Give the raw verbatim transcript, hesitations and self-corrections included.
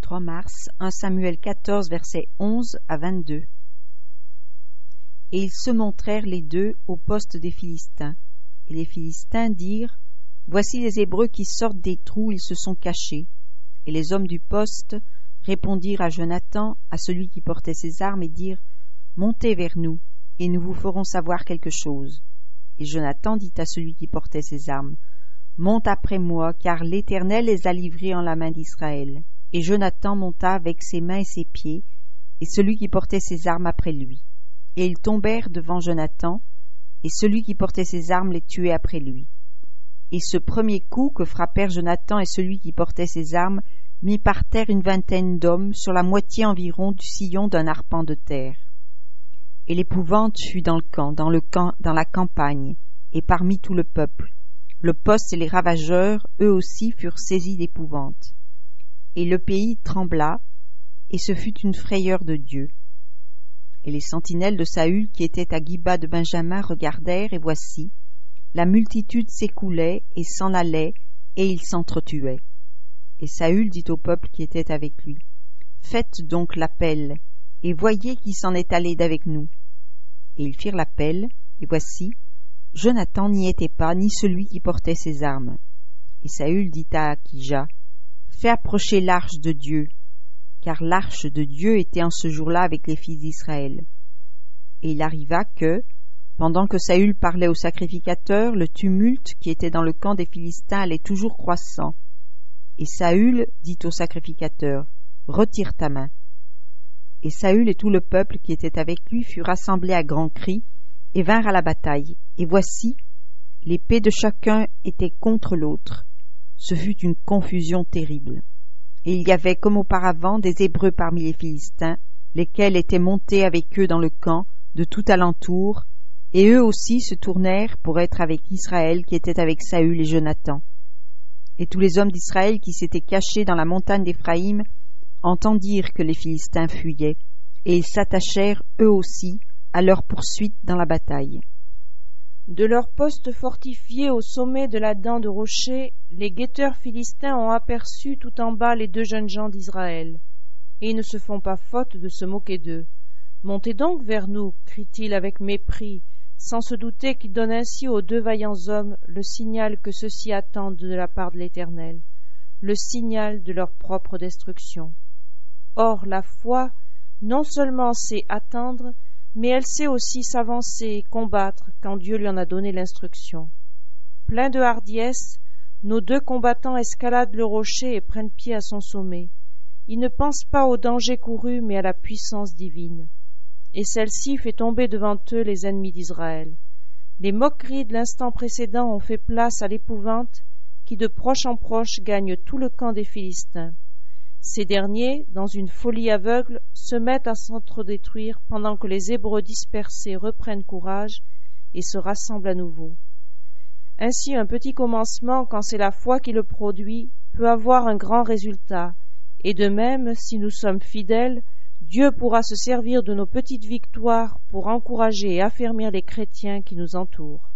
trois mars, un Samuel quatorze, versets onze à vingt-deux. Et ils se montrèrent les deux au poste des Philistins. Et les Philistins dirent: Voici les Hébreux qui sortent des trous où ils se sont cachés. Et les hommes du poste répondirent à Jonathan, à celui qui portait ses armes, et dirent: Montez vers nous, et nous vous ferons savoir quelque chose. Et Jonathan dit à celui qui portait ses armes: Monte après moi, car l'Éternel les a livrés en la main d'Israël. Et Jonathan monta avec ses mains et ses pieds, et celui qui portait ses armes après lui. Et ils tombèrent devant Jonathan, et celui qui portait ses armes les tuait après lui. Et ce premier coup que frappèrent Jonathan et celui qui portait ses armes mit par terre une vingtaine d'hommes, sur la moitié environ du sillon d'un arpent de terre. Et l'épouvante fut dans le camp, dans le camp, dans la campagne, et parmi tout le peuple. Le poste et les ravageurs, eux aussi, furent saisis d'épouvante. Et le pays trembla, et ce fut une frayeur de Dieu. Et les sentinelles de Saül, qui étaient à Giba de Benjamin, regardèrent, et voici, la multitude s'écoulait et s'en allait, et ils s'entretuaient. Et Saül dit au peuple qui était avec lui: Faites donc l'appel, et voyez qui s'en est allé d'avec nous. Et ils firent l'appel, et voici, Jonathan n'y était pas, ni celui qui portait ses armes. Et Saül dit à Akija: Fais approcher l'arche de Dieu, car l'arche de Dieu était en ce jour-là avec les fils d'Israël. Et il arriva que, pendant que Saül parlait au sacrificateur, le tumulte qui était dans le camp des Philistins allait toujours croissant. Et Saül dit au sacrificateur: Retire ta main. Et Saül et tout le peuple qui était avec lui furent rassemblés à grands cris, et vinrent à la bataille. Et voici, l'épée de chacun était contre l'autre. Ce fut une confusion terrible. Et il y avait, comme auparavant, des Hébreux parmi les Philistins, lesquels étaient montés avec eux dans le camp, de tout alentour, et eux aussi se tournèrent pour être avec Israël qui était avec Saül et Jonathan. Et tous les hommes d'Israël qui s'étaient cachés dans la montagne d'Éphraïm entendirent que les Philistins fuyaient, et ils s'attachèrent eux aussi à leur poursuite dans la bataille. De leur poste fortifié au sommet de la dent de rocher, les guetteurs philistins ont aperçu tout en bas les deux jeunes gens d'Israël, et ils ne se font pas faute de se moquer d'eux. Montez donc vers nous, crie-t-il avec mépris, sans se douter qu'il donne ainsi aux deux vaillants hommes le signal que ceux-ci attendent de la part de l'Éternel, le signal de leur propre destruction. Or la foi, non seulement sait attendre, mais elle sait aussi s'avancer et combattre quand Dieu lui en a donné l'instruction. Pleins de hardiesse, nos deux combattants escaladent le rocher et prennent pied à son sommet. Ils ne pensent pas au danger couru, mais à la puissance divine. Et celle-ci fait tomber devant eux les ennemis d'Israël. Les moqueries de l'instant précédent ont fait place à l'épouvante qui de proche en proche gagne tout le camp des Philistins. Ces derniers, dans une folie aveugle, se mettent à s'entre-détruire pendant que les Hébreux dispersés reprennent courage et se rassemblent à nouveau. Ainsi, un petit commencement, quand c'est la foi qui le produit, peut avoir un grand résultat, et de même, si nous sommes fidèles, Dieu pourra se servir de nos petites victoires pour encourager et affermir les chrétiens qui nous entourent.